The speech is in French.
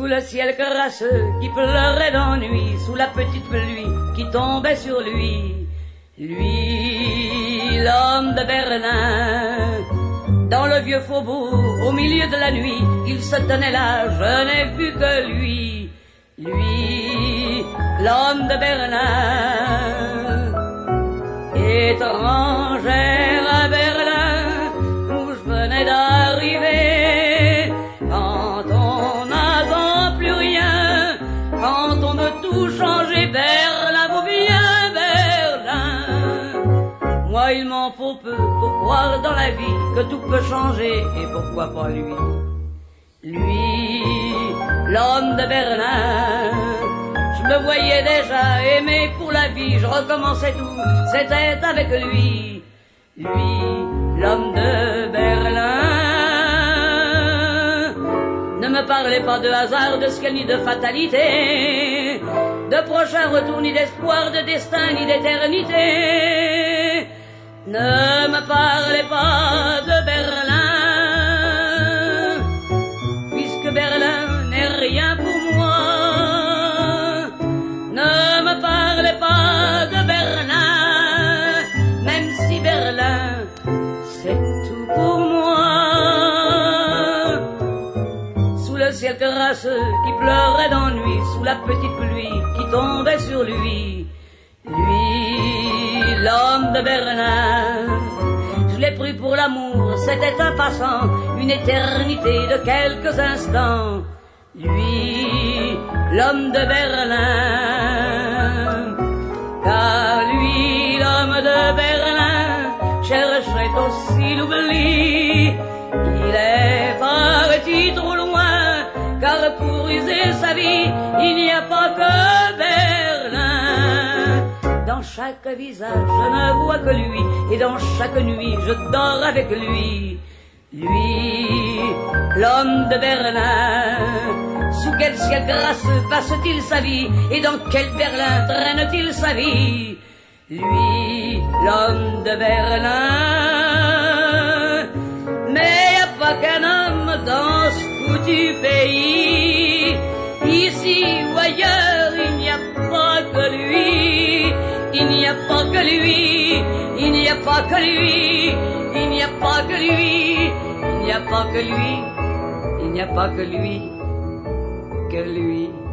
le ciel crasseux qui pleurait d'ennui, sous la petite pluie qui tombait sur lui. Lui, l'homme de Berlin, dans le vieux faubourg, au milieu de la nuit, il se tenait là, je n'ai vu que lui. Lui, l'homme de Berlin, étrangère à Berlin, où je venais d'arriver. Quand on n'attend plus rien, quand on veut tout changer, Berlin vaut bien Berlin. Moi il m'en faut peu pour croire dans la vie que tout peut changer, et pourquoi pas lui. Lui, l'homme de Berlin, je me voyais déjà aimé pour la vie, je recommençais tout, c'était avec lui. Lui, l'homme de Berlin, ne me parlez pas de hasard, de ciel ni de fatalité, de prochain retour ni d'espoir, de destin ni d'éternité. Ne me parlez pas de Berlin, puisque Berlin n'est rien pour moi. Ne me parlez pas de Berlin, même si Berlin c'est tout pour moi. Sous le ciel crasseux qui pleurait d'ennui, sous la petite pluie qui tombait sur lui. Lui, l'homme de Berlin, je l'ai pris pour l'amour, c'était un passant, une éternité de quelques instants. Lui, l'homme de Berlin, car lui, l'homme de Berlin, cherchait aussi l'oubli. Il est parti trop loin, car pour user sa vie, il n'y a pas que Berlin. Dans chaque visage, je ne vois que lui, et dans chaque nuit, je dors avec lui. Lui, l'homme de Berlin, sous quel ciel grasseux passe-t-il sa vie, et dans quel Berlin traîne-t-il sa vie? Lui, l'homme de Berlin, mais y a pas qu'un homme dans ce foutu pays. Ici ou ailleurs, il n'y a pas que lui. Il n'y a pas que lui, il n'y a pas que lui, il n'y a pas que lui, il n'y a pas que lui, il n'y a pas que lui, que lui.